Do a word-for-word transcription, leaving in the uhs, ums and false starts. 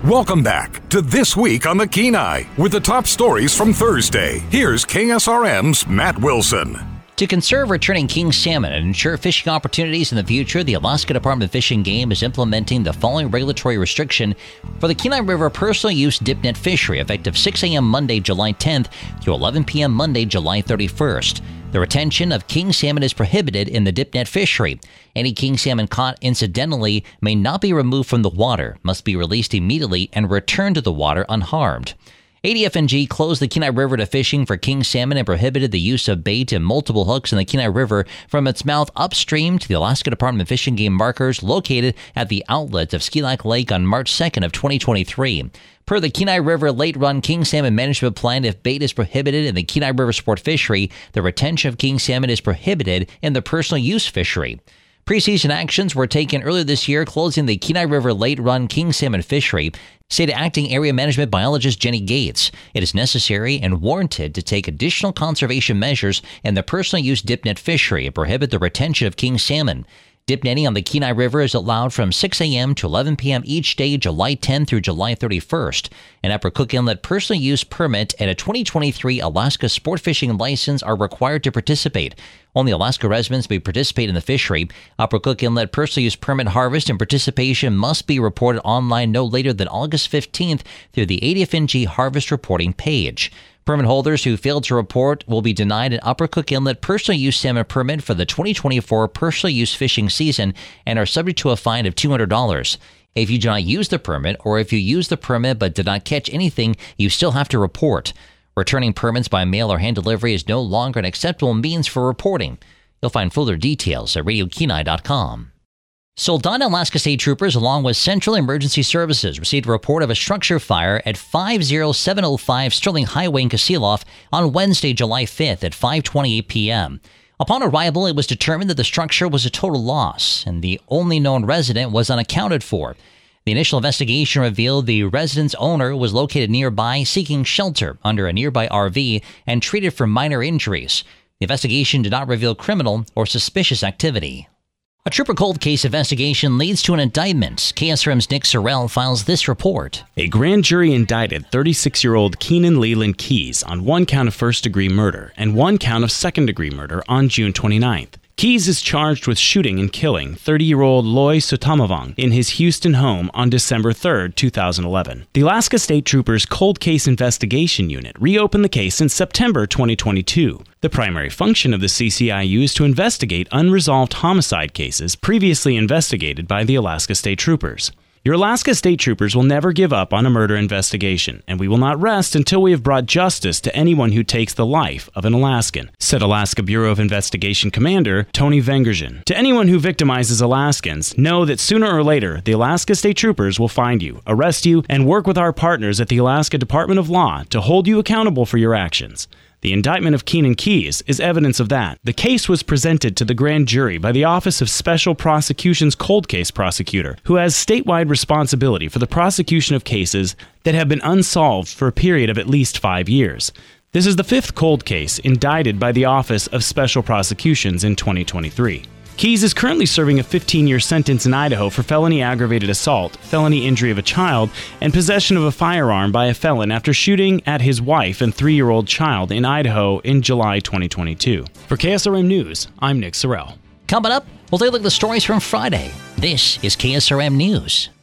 Welcome back to This Week on the Kenai with the top stories from Thursday. Here's K S R M's Matt Wilson. To conserve returning king salmon and ensure fishing opportunities in the future, the Alaska Department of Fish and Game is implementing the following regulatory restriction for the Kenai River personal use dip net fishery effective six a.m. Monday, July tenth to eleven p.m. Monday, July thirty-first. The retention of king salmon is prohibited in the dip net fishery. Any king salmon caught incidentally may not be removed from the water, must be released immediately and returned to the water unharmed. A D F N G closed the Kenai River to fishing for king salmon and prohibited the use of bait and multiple hooks in the Kenai River from its mouth upstream to the Alaska Department of Fish and Game markers located at the outlet of Ski Lake Lake on March second of twenty twenty-three. Per the Kenai River Late Run King Salmon Management Plan, if bait is prohibited in the Kenai River sport fishery, the retention of king salmon is prohibited in the personal use fishery. Preseason actions were taken earlier this year, closing the Kenai River Late Run King Salmon fishery, stated Acting Area Management Biologist Jenny Gates. It is necessary and warranted to take additional conservation measures in the personal use dip net fishery and prohibit the retention of king salmon. Dip netting on the Kenai River is allowed from six a.m. to eleven p.m. each day, July tenth through July thirty-first. An Upper Cook Inlet personal use permit and a twenty twenty-three Alaska sport fishing license are required to participate. Only Alaska residents may participate in the fishery. Upper Cook Inlet personal use permit harvest and participation must be reported online no later than August fifteenth through the A D F N G harvest reporting page. Permit holders who fail to report will be denied an Upper Cook Inlet personal use salmon permit for the twenty twenty-four personal use fishing season and are subject to a fine of two hundred dollars. If you do not use the permit, or if you use the permit but did not catch anything, you still have to report. Returning permits by mail or hand delivery is no longer an acceptable means for reporting. You'll find further details at radio kenai dot com. Soldotna, Alaska State Troopers, along with Central Emergency Services, received a report of a structure fire at five oh seven oh five Sterling Highway in Kasilof on Wednesday, July fifth at five twenty-eight p.m. Upon arrival, it was determined that the structure was a total loss, and the only known resident was unaccounted for. The initial investigation revealed the resident's owner was located nearby, seeking shelter under a nearby R V and treated for minor injuries. The investigation did not reveal criminal or suspicious activity. A trooper cold case investigation leads to an indictment. K S R M's Nick Sorrell files this report. A grand jury indicted thirty-six-year-old Keenan Leland Keys on one count of first-degree murder and one count of second-degree murder on June twenty-ninth. Keys is charged with shooting and killing thirty-year-old Loy Sotamavang in his Houston home on December third, two thousand eleven. The Alaska State Troopers Cold Case Investigation Unit reopened the case in September twenty twenty-two. The primary function of the C C I U is to investigate unresolved homicide cases previously investigated by the Alaska State Troopers. Your Alaska State Troopers will never give up on a murder investigation, and we will not rest until we have brought justice to anyone who takes the life of an Alaskan, said Alaska Bureau of Investigation Commander Tony Vengerjan. To anyone who victimizes Alaskans, know that sooner or later, the Alaska State Troopers will find you, arrest you, and work with our partners at the Alaska Department of Law to hold you accountable for your actions. The indictment of Keenan Keys is evidence of that. The case was presented to the grand jury by the Office of Special Prosecution's Cold Case Prosecutor, who has statewide responsibility for the prosecution of cases that have been unsolved for a period of at least five years. This is the fifth cold case indicted by the Office of Special Prosecutions in twenty twenty-three. Keys is currently serving a fifteen-year sentence in Idaho for felony aggravated assault, felony injury of a child, and possession of a firearm by a felon after shooting at his wife and three-year-old child in Idaho in July twenty twenty-two. For K S R M News, I'm Nick Sorrell. Coming up, we'll take a look at the stories from Friday. This is K S R M News.